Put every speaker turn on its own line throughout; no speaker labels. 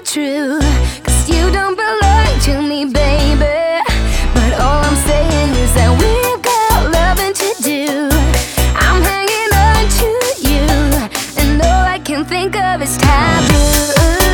true, 'cause you don't belong to me, baby. But all I'm saying is that we've got loving to do. I'm hanging on to you, and all I can think of is taboo.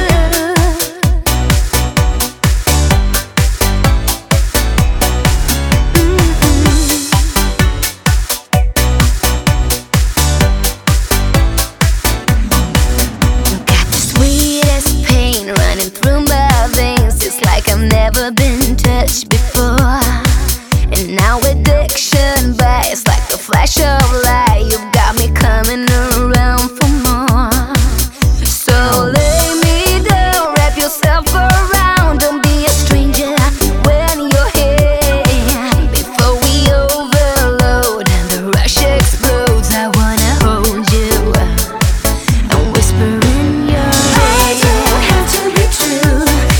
Never been touched before, and now addiction bites like a flash of light. You got me coming around for more. So lay me down, wrap yourself around. Don't be a stranger when you're here. Before we overload and the rush explodes, I wanna hold you and whisper in your ear. I don't have to be true,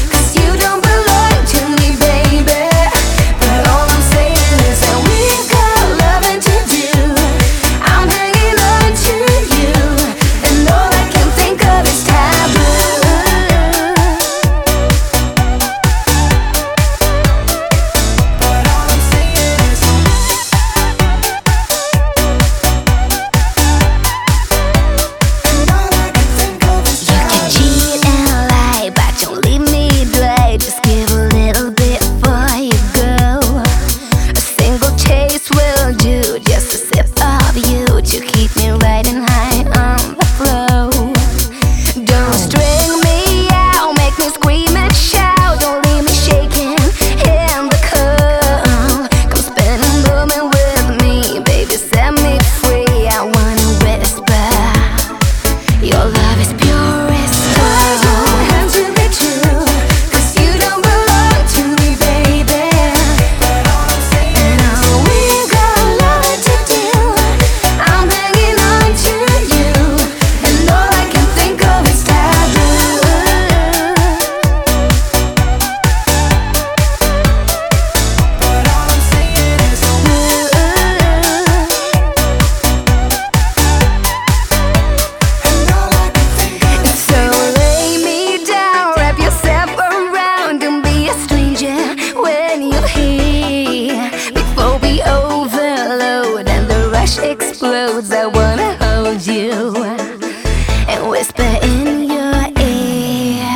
explodes, I wanna hold you and whisper in your ear.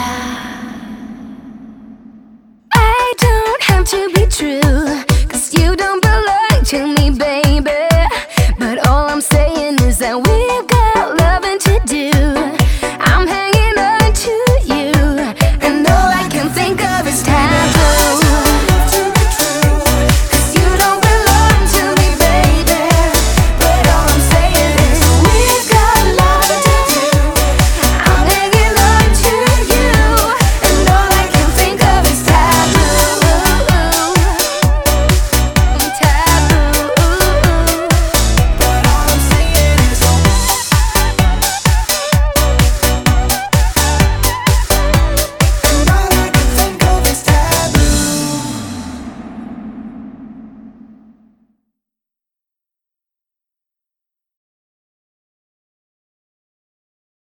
I don't have to be true, 'cause you don't belong to me, baby. But all I'm saying is that we